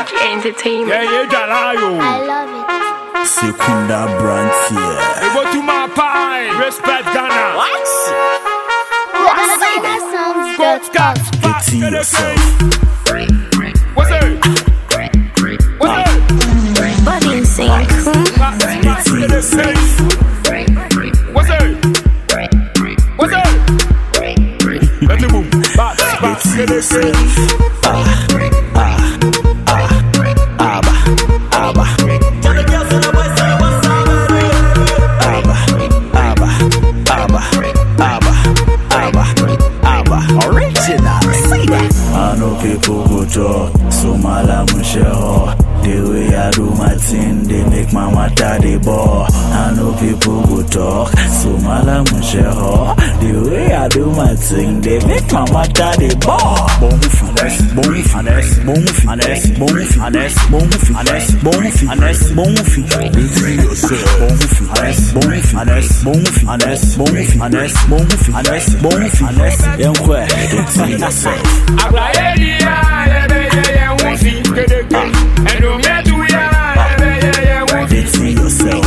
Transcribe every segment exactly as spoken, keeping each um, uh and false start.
Entertainment. Yeah, yeah, Jalayo. I love it. Secunda Brantier. Hey, go to my pie. Respect Ghana. What? That sounds good. Got Get to yourself. What's it? What's it? Body in sync. Get to yourself. What's it? What's it? Let me move. Back, Get back, to get it, yourself. Ah, ah, ah, abba, abba. Abba, abba, abba, abba, abba, abba. Original. See that? I know people go talk, so my lamb share. The way I do my thing, they make my matter the ball. I know people go talk, so my lamb share. The way I do my thing, they make my matter the ball. Bon finesse, bon finesse, bon finesse, bon finesse, bon finesse, bon finesse, bon finesse. Bon finesse, bon finesse, bon finesse, bon finesse, bon finesse, bon finesse. Young boy, it's yourself. It's yourself.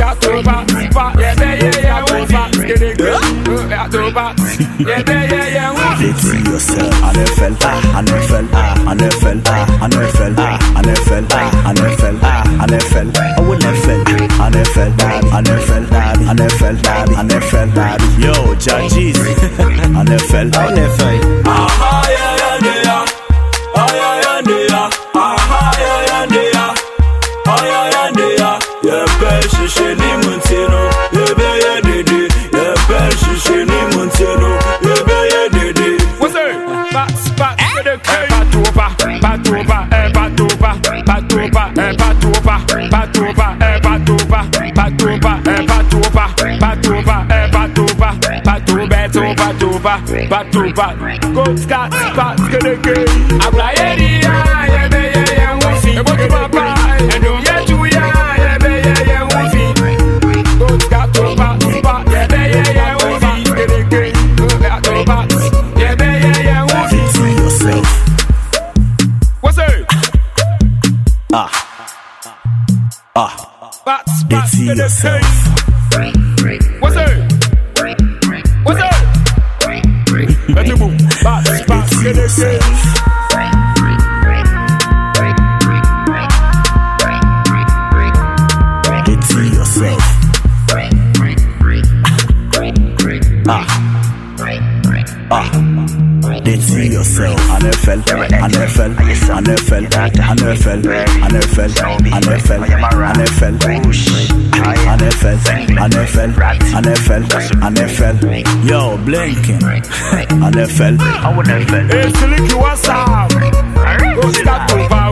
It's yourself. N F L, N F L, N F L, N F L, N F L, N F L, N F L. I will N F L, N F L, N F L, N F L, N F L. Yo, judges, N F L, N F L. Ah yeah yeah yeah, ah yeah yeah yeah, ah yeah yeah yeah, ah yeah yeah yeah. Yeah, best she ni Montino, yeah be yeah didi, yeah best she ni Montino, yeah be yeah didi. What's it? Bats, bats, get it, Batoba, Batoba, eh, Batoba, Batoba, eh, Batoba, Batoba, eh, Batoba, Batoba, eh, Batoba, Batoba, eh, Batoba, Batoba, Batoba, Batoba. Go Scott, Scott, get it, get it. Abla Eddie, yeah, be yeah, yeah, we see. What you want, and don't yet you, yeah, yeah, be yeah, yeah, we see. Go Scott, Scott, Scott, yeah, be yeah, yeah, we see. Get it, get it. Go Scott, yeah, be yeah, yeah, we see. It's yourself. What's it? Ah, ah. Bats, It's bats, get it, yourself. What's it? What's it? Let me move. Bats, bats, It's get it, yourself. It's yourself. Ah, ah. It's yourself. N F L, N F L, N F L, N F L, N F L, N F L, N F L, N F L, N F L, N F L. Yo, blinking. N F L. Hey, Silky, what's up? Go start to